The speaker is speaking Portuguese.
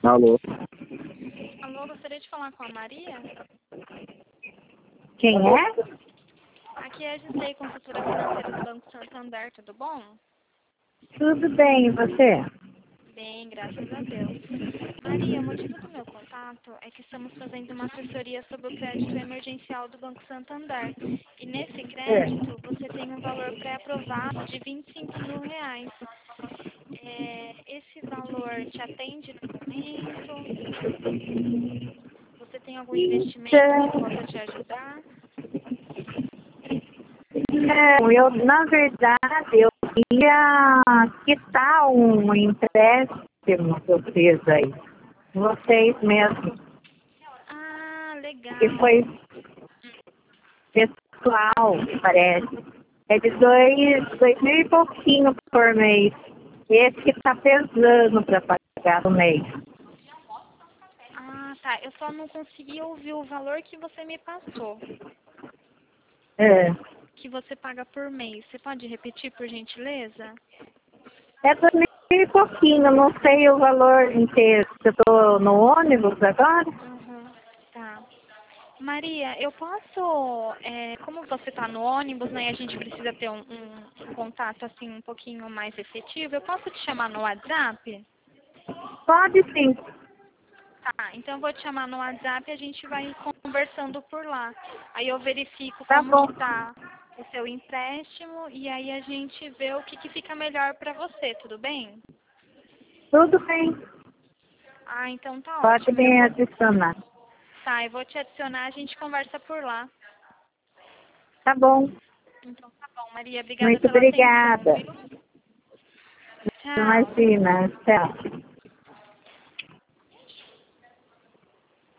Alô? Alô, gostaria de falar com a Maria? Quem é? Aqui é a Gisele, consultora financeira do Banco Santander, tudo bom? Tudo bem, e você? Bem, graças a Deus. Maria, o motivo do meu contato é que estamos fazendo uma assessoria sobre o crédito emergencial do Banco Santander. E nesse crédito, você tem um valor pré-aprovado de R$ 25.000. Esse valor te atende no momento? Você tem algum investimento que possa te ajudar? Não, na verdade, eu queria quitar um empréstimo que eu fiz aí. Vocês mesmos. Ah, legal. Que foi pessoal, parece. É de dois mil e pouquinho por mês. Esse que está pesando para pagar no mês. Ah, tá. Eu só não consegui ouvir o valor que você me passou, É. que você paga por mês. Você pode repetir, por gentileza? É 2 mil e pouquinho, não sei o valor inteiro. Eu estou no ônibus agora. Uhum, tá. Maria, eu posso, como você está no ônibus, né, e a gente precisa ter um contato assim um pouquinho mais efetivo, eu posso te chamar no WhatsApp? Pode sim. Tá, então eu vou te chamar no WhatsApp e a gente vai conversando por lá. Aí eu verifico Tá como bom. que tá o seu empréstimo e aí a gente vê o que fica melhor para você, tudo bem? Tudo bem. Ah, então tá Pode ótimo. me adicionar. Tá, eu vou te adicionar, a gente conversa por lá. Tá bom. Então tá bom, Maria, obrigada Muito pela atenção, obrigada. viu? Tchau. Imagina. Tchau.